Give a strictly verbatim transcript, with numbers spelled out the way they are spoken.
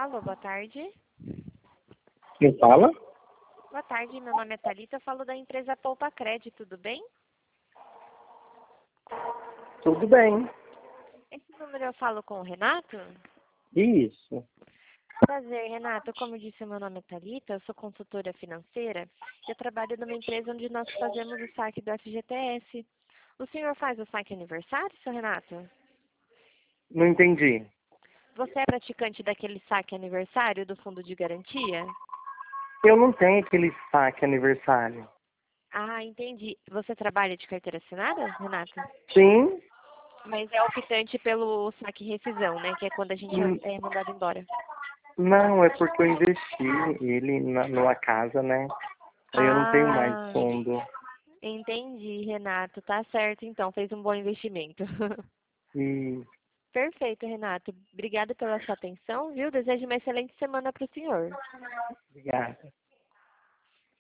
Alô, boa tarde. Quem fala? Boa tarde, meu nome é Thalita, eu falo da empresa Poupa Crédito, tudo bem? Tudo bem. Esse número eu falo com o Renato? Isso. Prazer, Renato. Como eu disse, meu nome é Thalita, eu sou consultora financeira e eu trabalho numa empresa onde nós fazemos o saque do F G T S. O senhor faz o saque aniversário, seu Renato? Não entendi. Você é praticante daquele saque aniversário do fundo de garantia? Eu não tenho aquele saque aniversário. Ah, entendi. Você trabalha de carteira assinada, Renato? Sim. Mas é optante pelo saque e rescisão, né? Que é quando a gente Hum, é mandado embora. Não, é porque eu investi ele na, numa casa, né? Aí eu não tenho mais Ah, fundo. entendi, Renato. Tá certo, então. Fez um bom investimento. E Perfeito, Renato. Obrigada pela sua atenção, viu? Desejo uma excelente semana para o senhor. obrigada.